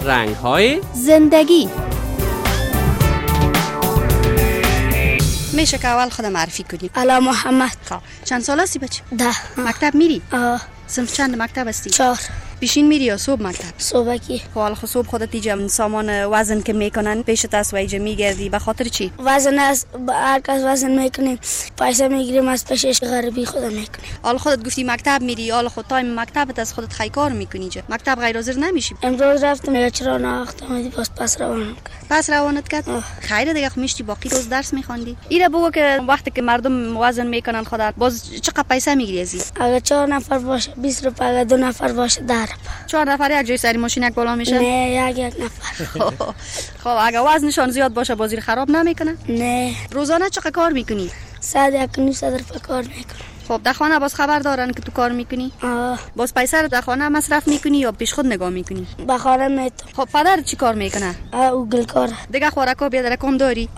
رنگ‌های زندگی. میشه که اول خودم معرفی کنی؟ علا محمد. خب چند سال هستی بچه؟ 10. مکتب میری؟ صنف چند مکتب هستی؟ 4. پیشین میری یا صبح مکتب؟ صبحکی. خب حالا صبح خودت اینجا سامان وزن که میکنن پیشت است و اینجا میگردی به خاطر چی؟ وزن است، هر کس وزن میکنیم پیسه میگیریم از پیشش غریبی خودم میکنیم. حالا خودت گفتی مکتب میری، حالا خود تایم مکتبت از خودت خیلی کار میکنی اینجا. مکتب غیر حاضر نمیشی؟ امروز رفتم یا چرا ناخت آمدی پس روانم کرد. پس روانت کرد؟ خیره دیگه میشتی باقی روز درس میخوندی؟ ایره بگو که وقتی که مردم وزن میکنن خودت باز چقدر پیسه میگیری ازی؟ اگه 4 نفر باشه 20 روپیه، اگه 2 نفر باشه 10 روپیه. 4 نفر یک جای سری ماشینک بالا میشه؟ نه یک نفر. خب اگه وزنشان زیاد باشه بازی خراب نمیکنه؟ نه. روزانه چقدر کار میکنی؟ 100 روپیه کار میکنم. خب در خانه باز خبر دارن که تو کار میکنی؟ باز پیسه رو در خانه مصرف میکنی یا پیش خود نگاه میکنی؟ به خانه میتونم. خب پدر چی کار میکنه؟ او گل کار. دیگه خوراکا بیادر کم داری؟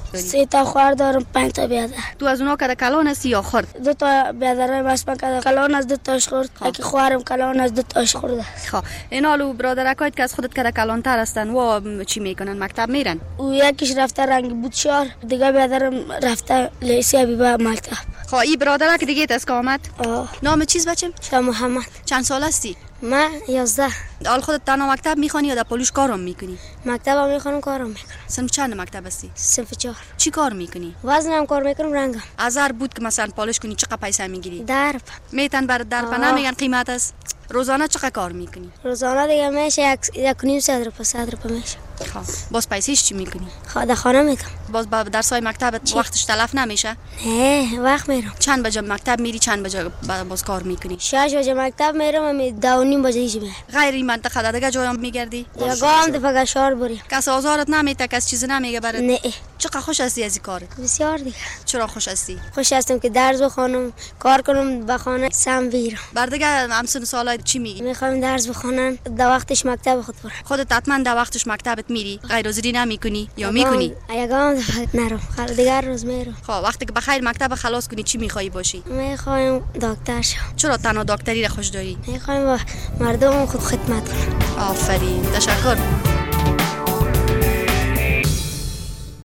3 تا خوار دارم، 5 تا بیادر. تو از اونا که کلان هستی یا خرد؟ 2 تا بیادر مسمن که کلان از 2 تاش خورد، اگه خوارم کلان از 2 تاش خورده. خب اینالو برادرکایت که از خودت که کلان تر هستن و چی میکنن؟ مکتب میرن؟ او یکیش رفته رنگ بود شهر، دیگه بیادرم رفته لیسی حبیبه مکتب. خب این برادرک دیگه از که آمد؟ نام چیز بچم؟ شاه محمد. چند سال هستی؟ من 11. حال خودت تنها مکتب میخوانی یا در پولوش کارم میکنی؟ مکتب میخوانم کارم میکنم. صنف چند مکتب هستی؟ صنف 4. چی کار میکنی؟ وزنم کار میکنم، رنگم. هزار بود که مثلا پالش کنی چقدر پیسه میگیری؟ 10 روپیه. میتن بر در پناه میگن قیمت است. روزانه چقدر کار میکنی؟ روزانه دیگه میشه 1.5 روپیه 100 روپیه میشه. خب باز پیسهش چی میکنی؟ در خانه میکنم. باز با درسای مکتبت وقتش تلف نمیشه؟ نه وقت میرم. چند بجه مکتب میری، چند بجه باز کار میکنی؟ 6 بجه مکتب میرم و 2:30 بجه ایجا میرم. غیر این منطقه دیگه جایم میگردی؟ یا گام دفعه شهر بریم. کس آزارت نمیده، کس چیزی نمیگه برات؟ نه. چقدر خوش هستی از این کارت؟ بسیار دیگه. چرا خوش هستی؟ خوش هستم که درس بخونم، کار کنم، به خانه سم بیرم. بر دیگه همسن سالای چی میگی؟ میخوام درس بخونم، در وقتش مکتب خود برم. خودت حتما در وقتش مکتبت میری؟ غیر حاضری نمیکنی یا میکنی؟ یگام دفعه نرم، دیگر روز میرم. خب وقتی که بخیر مکتب خلاص کنی چی میخوای باشی؟ میخوایم دکتر شم. چرا تنها دکتری را خوش داری؟ میخوایم با مردم خود خدمت کنم. آفرین، تشکر.